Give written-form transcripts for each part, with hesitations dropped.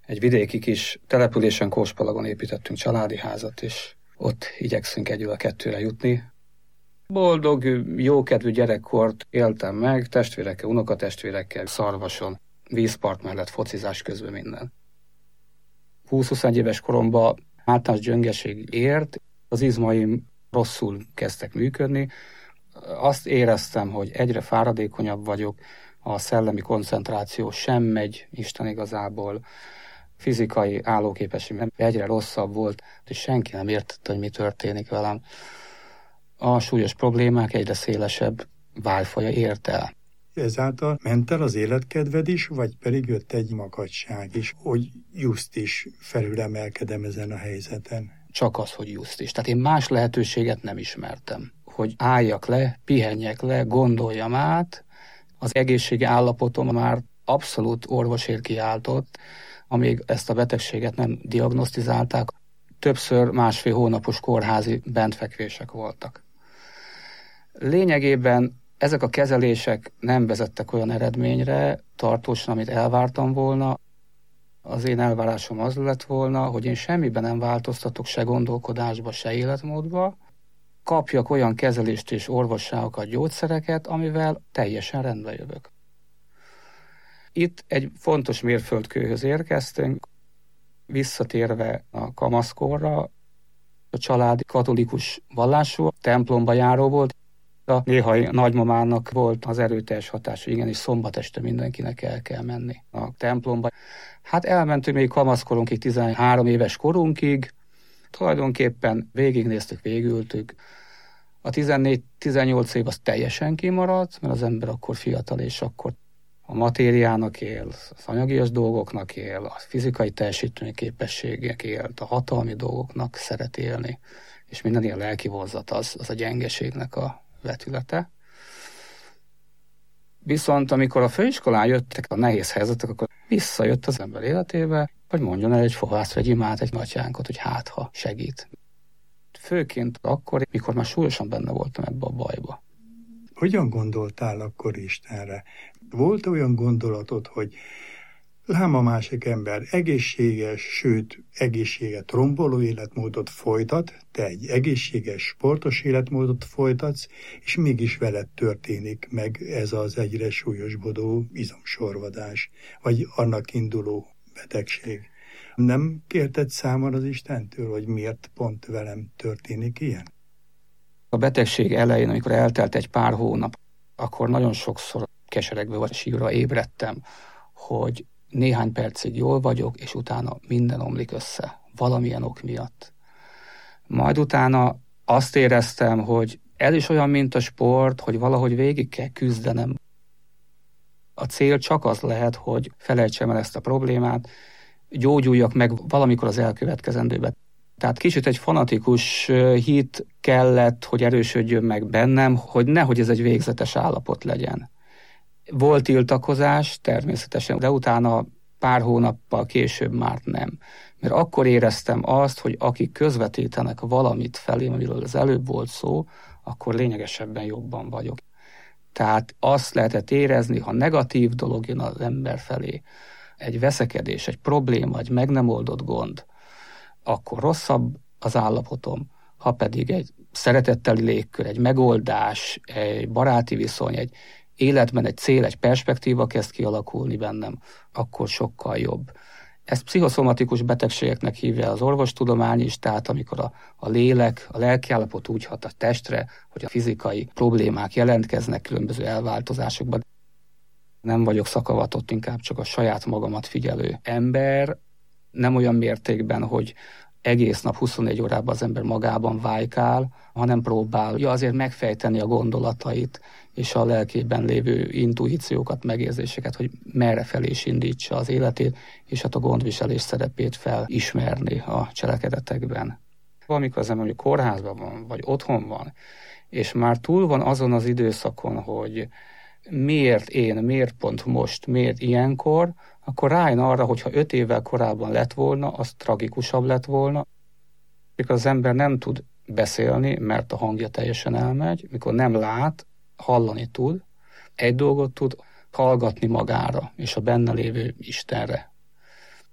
egy vidéki kis településen, Kóspalagon építettünk családi házat, és ott igyekszünk egyről a kettőre jutni. Boldog, jókedvű gyerekkort éltem meg, testvérekkel, unokatestvérekkel, Szarvason, vízpart mellett, focizás közben minden. 20-21 éves koromban általános gyöngeség ért, az izmaim rosszul kezdtek működni. Azt éreztem, hogy egyre fáradékonyabb vagyok, a szellemi koncentráció sem megy, Isten igazából, fizikai állóképességem egyre rosszabb volt, és senki nem értette, hogy mi történik velem. A súlyos problémák egyre szélesebb vájfaja ért el. Ezáltal ment el az életkedved is, vagy pedig jött egy makadság is, hogy just is felülemelkedem ezen a helyzeten? Csak az, hogy just is. Tehát én más lehetőséget nem ismertem. Hogy álljak le, pihenjek le, gondoljam át, az egészségi állapotom már abszolút orvosért kiáltott, amíg ezt a betegséget nem diagnosztizálták, többször 1,5 hónapos kórházi bentfekvések voltak. Lényegében ezek a kezelések nem vezettek olyan eredményre tartósan, amit elvártam volna. Az én elvárásom az lett volna, hogy én semmiben nem változtatok, se gondolkodásba, se életmódba, kapjak olyan kezelést és orvosságokat, gyógyszereket, amivel teljesen rendbe jövök. Itt egy fontos mérföldkőhöz érkeztünk, visszatérve a kamaszkorra, a család katolikus vallású, templomba járó volt. A néhai nagymamának volt az erőteljes hatás, hogy igenis szombat este mindenkinek el kell menni a templomba. Hát elmentünk még kamaszkorunkig, 13 éves korunkig, tulajdonképpen végignéztük, végültük. A 14-18 év az teljesen kimaradt, mert az ember akkor fiatal, és akkor a matériának él, az anyagias dolgoknak él, a fizikai teljesítményképességek él, a hatalmi dolgoknak szeret élni, és minden ilyen lelki vonzat az a gyengeségnek a vetülete. Viszont amikor a főiskolán jöttek a nehéz helyzetek, akkor visszajött az ember életébe, hogy mondjon el egy fohász vagy imát, egy atyánkot, hogy hát ha segít. Főként akkor, mikor már súlyosan benne voltam ebbe a bajba. Hogyan gondoltál akkor Istenre? Volt olyan gondolatod, hogy lám a másik ember egészséges, sőt egészséget romboló életmódot folytat, te egy egészséges, sportos életmódot folytatsz, és mégis veled történik meg ez az egyre súlyosbodó izomsorvadás, vagy annak induló betegség. Nem kérted számon az Istentől, hogy miért pont velem történik ilyen? A betegség elején, amikor eltelt egy pár hónap, akkor nagyon sokszor keseregve vagy sírva ébredtem, hogy néhány percig jól vagyok, és utána minden omlik össze, valamilyen ok miatt. Majd utána azt éreztem, hogy ez is olyan, mint a sport, hogy valahogy végig kell küzdenem. A cél csak az lehet, hogy felejtsem el ezt a problémát, gyógyuljak meg valamikor az elkövetkezendőben. Tehát kicsit egy fanatikus hit kellett, hogy erősödjön meg bennem, hogy nehogy ez egy végzetes állapot legyen. Volt tiltakozás természetesen, de utána pár hónappal később már nem. Mert akkor éreztem azt, hogy akik közvetítenek valamit felém, amiről az előbb volt szó, akkor lényegesebben jobban vagyok. Tehát azt lehetett érezni, ha negatív dolog jön az ember felé, egy veszekedés, egy probléma, egy meg nem oldott gond, akkor rosszabb az állapotom, ha pedig egy szeretetteli légkör, egy megoldás, egy baráti viszony, egy életben egy cél, egy perspektíva kezd kialakulni bennem, akkor sokkal jobb. Ezt pszichoszomatikus betegségeknek hívja az orvostudomány is, tehát amikor a lélek, a lelkiállapot úgy hat a testre, hogy a fizikai problémák jelentkeznek különböző elváltozásokban. Nem vagyok szakavatott, inkább csak a saját magamat figyelő ember, nem olyan mértékben, hogy egész nap 24 órában az ember magában vájkál, hanem próbálja azért megfejteni a gondolatait és a lelkében lévő intuíciókat, megérzéseket, hogy merre felé is indítsa az életét, és hát a gondviselés szerepét felismerni a cselekedetekben. Amikor az ember kórházban van, vagy otthon van, és már túl van azon az időszakon, hogy miért pont most, miért ilyenkor, akkor rájön arra, hogyha 5 évvel korábban lett volna, az tragikusabb lett volna. Mikor az ember nem tud beszélni, mert a hangja teljesen elmegy, mikor nem lát, hallani tud, egy dolgot tud, hallgatni magára és a benne lévő Istenre.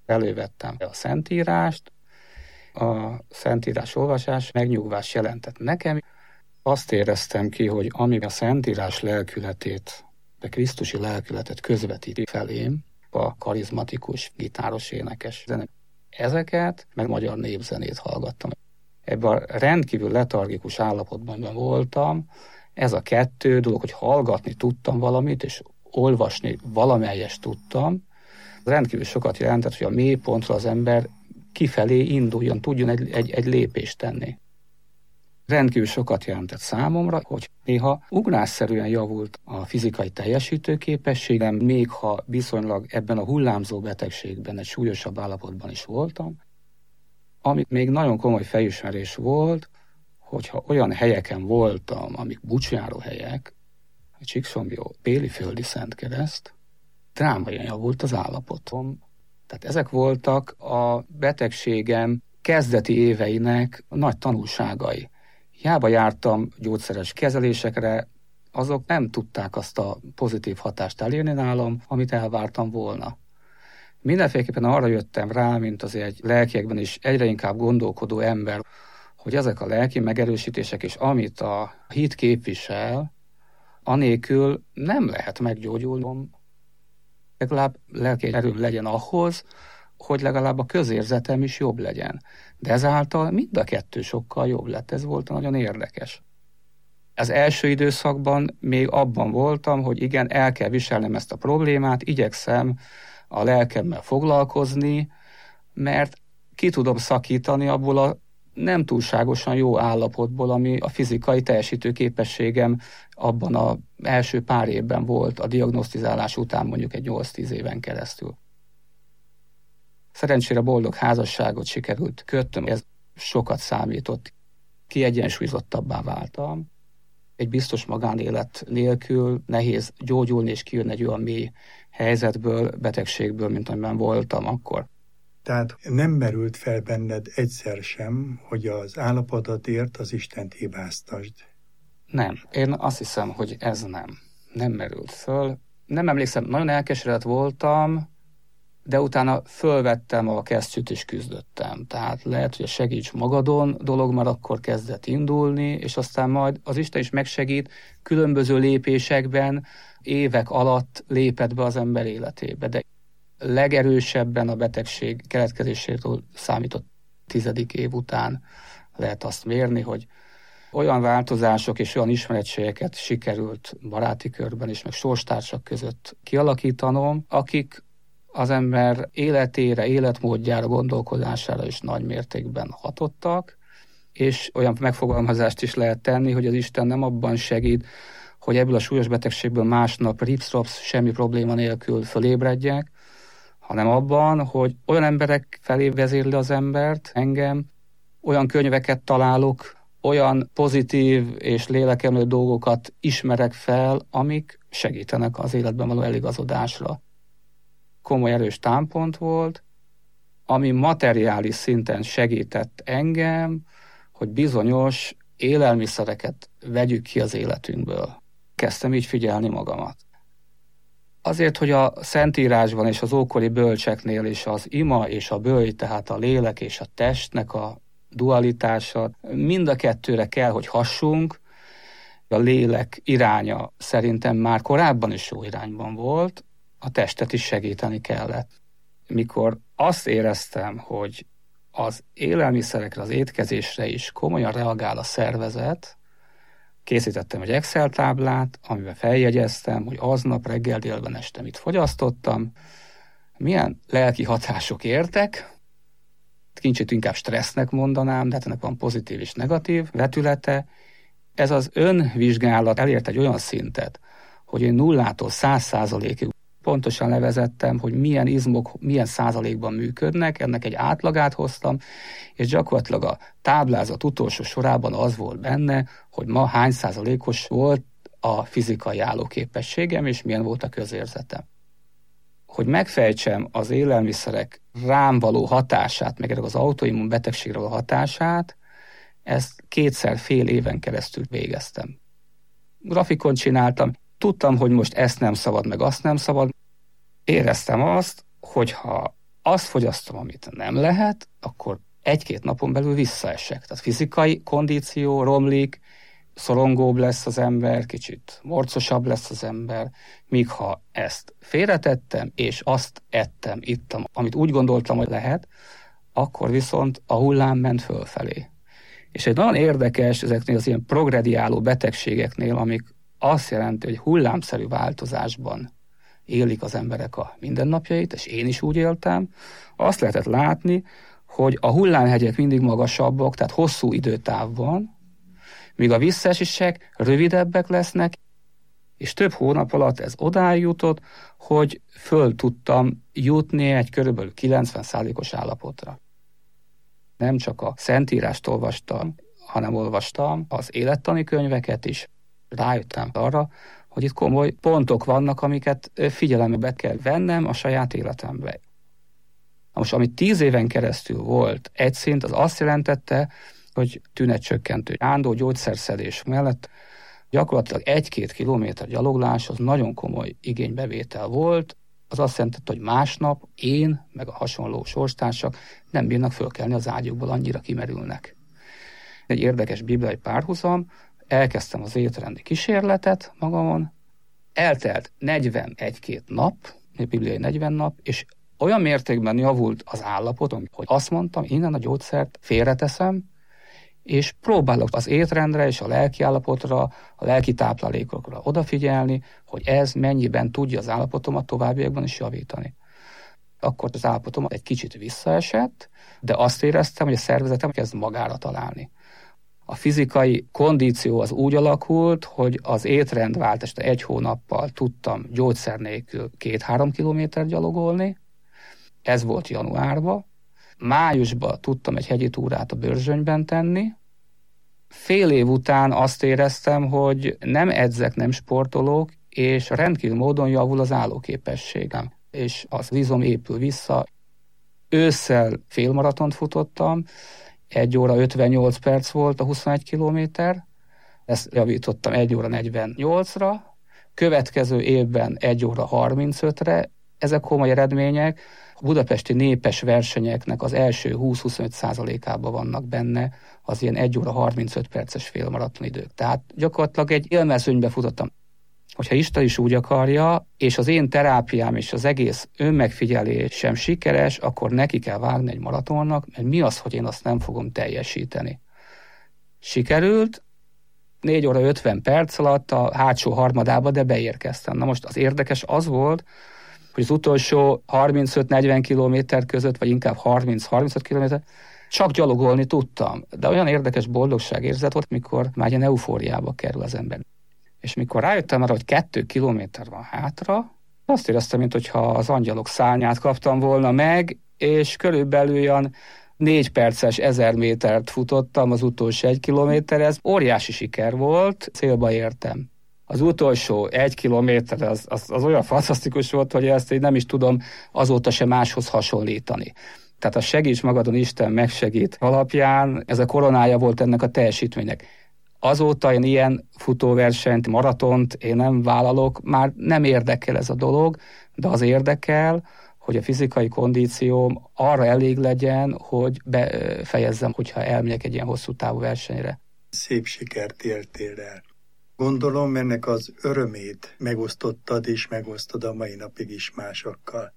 Elővettem a Szentírást, a Szentírás olvasás megnyugvást jelentett nekem. Azt éreztem ki, hogy ami a Szentírás lelkületét, a krisztusi lelkületet közvetíti felém, a karizmatikus, gitáros, énekes zene. Ezeket, meg magyar népzenét hallgattam. Ebben a rendkívül letargikus állapotban voltam. Ez a kettő dolog, hogy hallgatni tudtam valamit, és olvasni valamelyest tudtam. Rendkívül sokat jelentett, hogy a mélypontra az ember kifelé induljon, tudjon egy lépést tenni. Rendkívül sokat jelentett számomra, hogy néha ugrásszerűen javult a fizikai teljesítőképességem, még ha viszonylag ebben a hullámzó betegségben egy súlyosabb állapotban is voltam. Ami még nagyon komoly felismerés volt, hogyha olyan helyeken voltam, amik bucsjáró helyek, Csíksomlyó, Péliföldi Szentkereszt, drámaian javult az állapotom. Tehát ezek voltak a betegségem kezdeti éveinek nagy tanulságai. Hiába jártam gyógyszeres kezelésekre, azok nem tudták azt a pozitív hatást elérni nálam, amit elvártam volna. Mindenféleképpen arra jöttem rá, mint azért egy lelkiekben is egyre inkább gondolkodó ember, hogy ezek a lelki megerősítések és amit a hit képvisel, anélkül nem lehet meggyógyulnom. Legalább lelki erőm legyen ahhoz, hogy legalább a közérzetem is jobb legyen. De ezáltal mind a kettő sokkal jobb lett. Ez volt nagyon érdekes. Az első időszakban még abban voltam, hogy igen, el kell viselnem ezt a problémát, igyekszem a lelkemmel foglalkozni, mert ki tudom szakítani abból a nem túlságosan jó állapotból, ami a fizikai teljesítő képességem abban az első pár évben volt, a diagnosztizálás után mondjuk egy 8-10 éven keresztül. Szerencsére boldog házasságot sikerült kötnöm, ez sokat számított, kiegyensúlyozottabbá váltam. Egy biztos magánélet nélkül nehéz gyógyulni és kijönni egy olyan mély helyzetből, betegségből, mint amiben voltam akkor. Tehát nem merült fel benned egyszer sem, hogy az állapotodért az Istent hibáztasd? Nem. Én azt hiszem, hogy ez nem merült föl. Nem emlékszem, nagyon elkeseredett voltam, de utána fölvettem a kesztyűt és küzdöttem. Tehát lehet, hogy a segíts magadon dolog már akkor kezdett indulni, és aztán majd az Isten is megsegít, különböző lépésekben évek alatt lépett be az ember életébe. De legerősebben a betegség keletkezésétől számított 10. év után lehet azt mérni, hogy olyan változások és olyan ismeretségeket sikerült baráti körben is, meg sorstársak között kialakítanom, akik az ember életére, életmódjára, gondolkodására is nagy mértékben hatottak, és olyan megfogalmazást is lehet tenni, hogy az Isten nem abban segít, hogy ebből a súlyos betegségből másnap rips-rops, semmi probléma nélkül fölébredjek, hanem abban, hogy olyan emberek felé vezérli az embert, engem, olyan könyveket találok, olyan pozitív és lélekemelő dolgokat ismerek fel, amik segítenek az életben való eligazodásra. Komoly erős támpont volt, ami materiális szinten segített engem, hogy bizonyos élelmiszereket vegyük ki az életünkből. Kezdtem így figyelni magamat. Azért, hogy a Szentírásban és az ókori bölcseknél is az ima és a böly, tehát a lélek és a testnek a dualitása, mind a kettőre kell, hogy hassunk. A lélek iránya szerintem már korábban is jó irányban volt, a testet is segíteni kellett. Mikor azt éreztem, hogy az élelmiszerekre, az étkezésre is komolyan reagál a szervezet, készítettem egy Excel táblát, amiben feljegyeztem, hogy aznap reggel, délben, este mit fogyasztottam, milyen lelki hatások értek, kicsit inkább stressznek mondanám, de hát ennek van pozitív és negatív vetülete. Ez az önvizsgálat elért egy olyan szintet, hogy én 0-tól 100%-ig pontosan levezettem, hogy milyen izmok milyen százalékban működnek, ennek egy átlagát hoztam, és gyakorlatilag a táblázat utolsó sorában az volt benne, hogy ma hány százalékos volt a fizikai állóképességem, és milyen volt a közérzetem. Hogy megfejtsem az élelmiszerek rám való hatását, meg az autoimmun betegségre való hatását, ezt 2 fél éven keresztül végeztem. Grafikon csináltam, tudtam, hogy most ezt nem szabad, meg azt nem szabad. Éreztem azt, hogy ha azt fogyasztom, amit nem lehet, akkor 1-2 napon belül visszaesek. Tehát fizikai kondíció romlik, szorongóbb lesz az ember, kicsit morcosabb lesz az ember, míg ha ezt félretettem, és azt ittam, amit úgy gondoltam, hogy lehet, akkor viszont a hullám ment fölfelé. És egy nagyon érdekes ezeknél az ilyen progrediáló betegségeknél, amik azt jelenti, hogy hullámszerű változásban élik az emberek a mindennapjait, és én is úgy éltem, azt lehetett látni, hogy a hullámhegyek mindig magasabbak, tehát hosszú időtávban, míg a visszaesések rövidebbek lesznek, és több hónap alatt ez odáig jutott, hogy föl tudtam jutni egy körülbelül 90%-os állapotra. Nem csak a Szentírást olvastam, hanem olvastam az élettani könyveket is. Rájöttem arra, hogy itt komoly pontok vannak, amiket figyelembe kell vennem a saját életembe. Most, ami 10 éven keresztül volt egy szint, az azt jelentette, hogy tünetcsökkentő ándó gyógyszerszedés mellett gyakorlatilag 1-2 kilométer gyaloglás az nagyon komoly igénybevétel volt. Az azt jelentette, hogy másnap én, meg a hasonló sorstársak nem bírnak fölkelni az ágyukból, annyira kimerülnek. Egy érdekes bibliai párhuzam, elkezdtem az étrendi kísérletet magamon, eltelt 41-2 nap, bibliai 40 nap, és olyan mértékben javult az állapotom, hogy azt mondtam, innen a gyógyszert félreteszem, és próbálok az étrendre és a lelki állapotra, a lelki táplálékokra odafigyelni, hogy ez mennyiben tudja az állapotomat továbbiakban is javítani. Akkor az állapotom egy kicsit visszaesett, de azt éreztem, hogy a szervezetem kezd magára találni. A fizikai kondíció az úgy alakult, hogy az étrendváltást 1 hónappal tudtam gyógyszer nélkül 2-3 kilométer gyalogolni. Ez volt januárban. Májusban tudtam egy hegyi túrát a Börzsönyben tenni. Fél év után azt éreztem, hogy nem edzek, nem sportolok, és rendkívül módon javul az állóképességem, és az izom épül vissza. Ősszel félmaratont futottam, 1 óra 58 perc volt a 21 kilométer, ezt javítottam 1 óra 48-ra, következő évben 1 óra 35-re, ezek komoly eredmények. A budapesti népes versenyeknek az első 20-25%-ában vannak benne az ilyen 1 óra 35 perces félmaraton idők. Tehát gyakorlatilag egy élmezőnybe futottam. Hogyha Isten is úgy akarja, és az én terápiám és az egész önmegfigyelésem sikeres, akkor neki kell vágni egy maratonnak, mert mi az, hogy én azt nem fogom teljesíteni. Sikerült, 4 óra 50 perc alatt a hátsó harmadába, de beérkeztem. Na most az érdekes az volt, hogy az utolsó 35-40 kilométer között, vagy inkább 30-35 kilométer, csak gyalogolni tudtam. De olyan érdekes boldogságérzet volt, mikor már ilyen eufóriába kerül az ember. És mikor rájöttem arra, hogy 2 kilométer van hátra, azt éreztem, mintha az angyalok szárnyát kaptam volna meg, és körülbelül olyan 4 perces 1000 métert futottam az utolsó 1 kilométer, ez óriási siker volt, célba értem. Az utolsó 1 kilométer az olyan fantasztikus volt, hogy ezt én nem is tudom azóta sem máshoz hasonlítani. Tehát a segíts magadon, Isten megsegít alapján, ez a koronája volt ennek a teljesítménynek. Azóta én ilyen futóversenyt, maratont én nem vállalok, már nem érdekel ez a dolog, de az érdekel, hogy a fizikai kondícióm arra elég legyen, hogy befejezzem, hogyha elmegyek egy ilyen hosszú távú versenyre. Szép sikert értél el. Gondolom, ennek az örömét megosztottad és megosztod a mai napig is másokkal.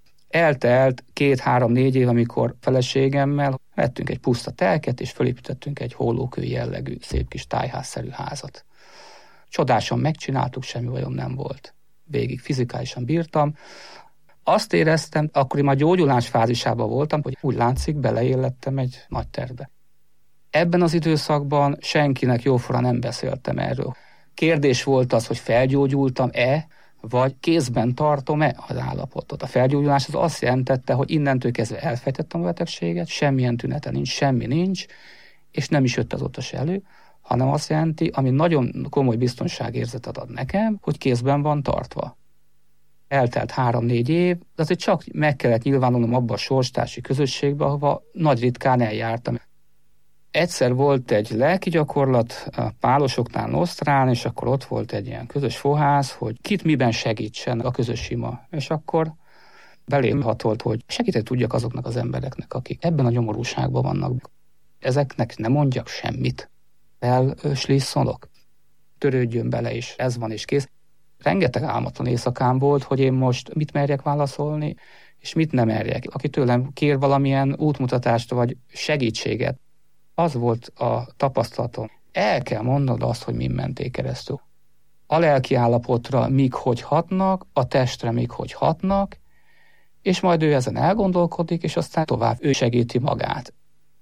Eltelt 2-3-4 év, amikor feleségemmel vettünk egy puszta telket, és fölépítettünk egy hollókő jellegű, szép kis tájházszerű házat. Csodásan megcsináltuk, semmi bajom nem volt. Végig fizikálisan bírtam. Azt éreztem, akkor én már gyógyulás fázisában voltam, hogy úgy látszik, beleillettem egy nagy tervbe. Ebben az időszakban senkinek jóforra nem beszéltem erről. Kérdés volt az, hogy felgyógyultam-e, vagy kézben tartom-e az állapotot. A felgyógyulás az azt jelentette, hogy innentől kezdve elfejtettem a betegséget, semmilyen tünete nincs, semmi nincs, és nem is jött azóta se elő, hanem azt jelenti, ami nagyon komoly biztonságérzetet ad nekem, hogy kézben van tartva. Eltelt 3-4 év, de azért csak meg kellett nyilvánulnom abba a sorstársi közösségbe, ahova nagy ritkán eljártam. Egyszer volt egy lelki gyakorlat a Pálosoknál, Nosztrán, és akkor ott volt egy ilyen közös fohász, hogy kit miben segítsen a közös ima. És akkor belém hatolt, hogy segíteni tudjak azoknak az embereknek, akik ebben a nyomorúságban vannak. Ezeknek nem mondjak semmit. Elslíszolok. Törődjön bele is, ez van és kész. Rengeteg álmatlan éjszakám volt, hogy én most mit merjek válaszolni, és mit nem merjek. Aki tőlem kér valamilyen útmutatást vagy segítséget, az volt a tapasztalatom. El kell mondanod azt, hogy min menték keresztül. A lelki állapotra mik hogy hatnak, a testre mik hogy hatnak, és majd ő ezen elgondolkodik, és aztán tovább ő segíti magát.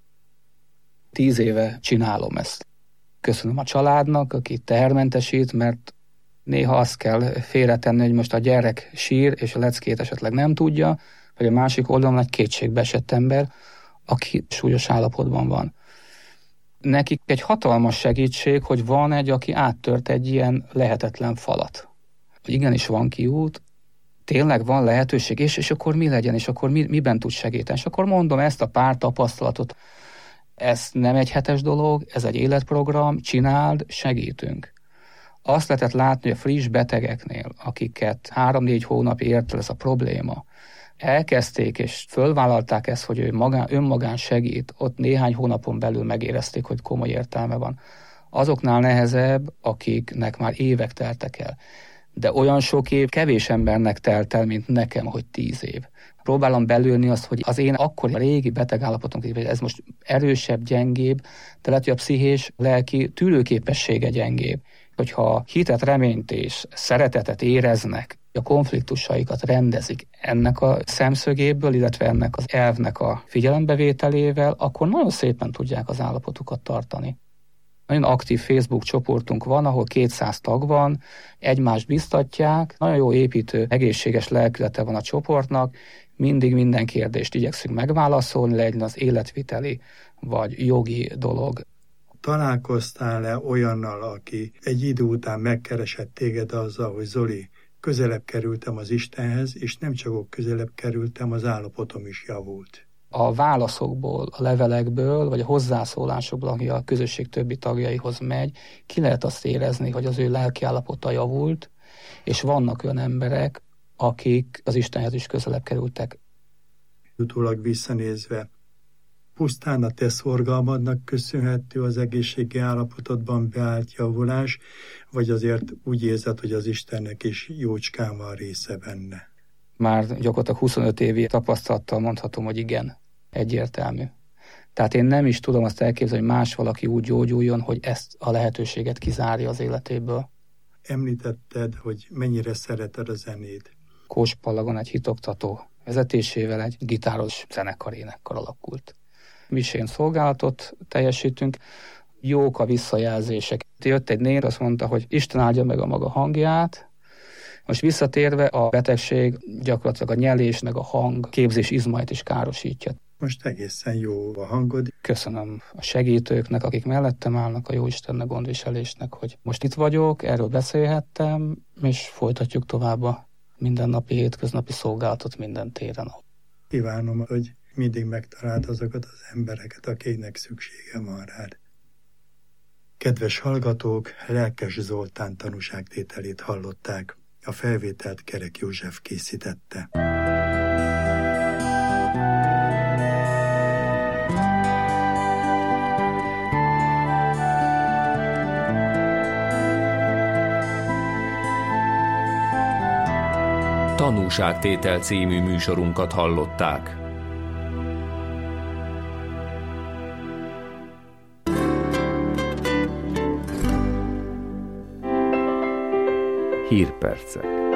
10 éve csinálom ezt. Köszönöm a családnak, aki tehermentesít, mert néha azt kell félretenni, hogy most a gyerek sír, és a leckét esetleg nem tudja, vagy a másik oldalon egy kétségbeesett ember, aki súlyos állapotban van. Nekik egy hatalmas segítség, hogy van egy, aki áttört egy ilyen lehetetlen falat. Hogy igenis van kiút, tényleg van lehetőség, és akkor mi legyen, és akkor miben tud segíteni. És akkor mondom ezt a pár tapasztalatot, ez nem egy hetes dolog, ez egy életprogram, csináld, segítünk. Azt lehetett látni, hogy a friss betegeknél, akiket 3-4 hónap ért el ez a probléma, elkezdték és fölvállalták ezt, hogy ő önmagán segít, ott néhány hónapon belül megérezték, hogy komoly értelme van. Azoknál nehezebb, akiknek már évek teltek el. De olyan sok év kevés embernek telt el, mint nekem, hogy 10 év. Próbálom belülni azt, hogy az én akkori régi betegállapotom, hogy ez most erősebb, gyengébb, de lehet, hogy a pszichés, lelki tűrőképessége gyengébb. Hogyha hitet, reményt és szeretetet éreznek, a konfliktusaikat rendezik ennek a szemszögéből, illetve ennek az elvnek a figyelembevételével, akkor nagyon szépen tudják az állapotukat tartani. Nagyon aktív Facebook csoportunk van, ahol 200 tag van, egymást biztatják, nagyon jó építő, egészséges lelkülete van a csoportnak, mindig minden kérdést igyekszünk megválaszolni, legyen az életviteli vagy jogi dolog. Találkoztál-e olyannal, aki egy idő után megkeresett téged azzal, hogy Zoli, közelebb kerültem az Istenhez, és nem csak közelebb kerültem, az állapotom is javult? A válaszokból, a levelekből, vagy a hozzászólásokból, aki a közösség többi tagjaihoz megy, ki lehet azt érezni, hogy az ő lelki állapota javult, és vannak olyan emberek, akik az Istenhez is közelebb kerültek. Utólag visszanézve, pusztán a te szorgalmadnak köszönhető az egészségi állapotodban beállt javulás, vagy azért úgy érzed, hogy az Istennek is jócskán van része benne? Már gyakorlatilag 25 évi tapasztalattal mondhatom, hogy igen, egyértelmű. Tehát én nem is tudom azt elképzelni, hogy más valaki úgy gyógyuljon, hogy ezt a lehetőséget kizárja az életéből. Említetted, hogy mennyire szereted a zenét. Kóspalagon egy hitoktató vezetésével egy gitáros zenekarénekkar alakult. Misén szolgálatot teljesítünk, jók a visszajelzések. Jött egy nér, azt mondta, hogy Isten áldja meg a maga hangját. Most visszatérve, a betegség gyakorlatilag a nyelés meg a hang képzés izmait is károsítja. Most egészen jó a hangod. Köszönöm a segítőknek, akik mellettem állnak, a Jóistennek, gondviselésnek, hogy most itt vagyok, erről beszélhettem, és folytatjuk tovább a mindennapi, hétköznapi szolgálatot minden téren. Kívánom, hogy mindig megtaláld azokat az embereket, akiknek szüksége van rád. Kedves hallgatók, Lelkes Zoltán tanúságtételét hallották. A felvételt Kerek József készítette. Tanúságtétel című műsorunkat hallották. Hírpercek.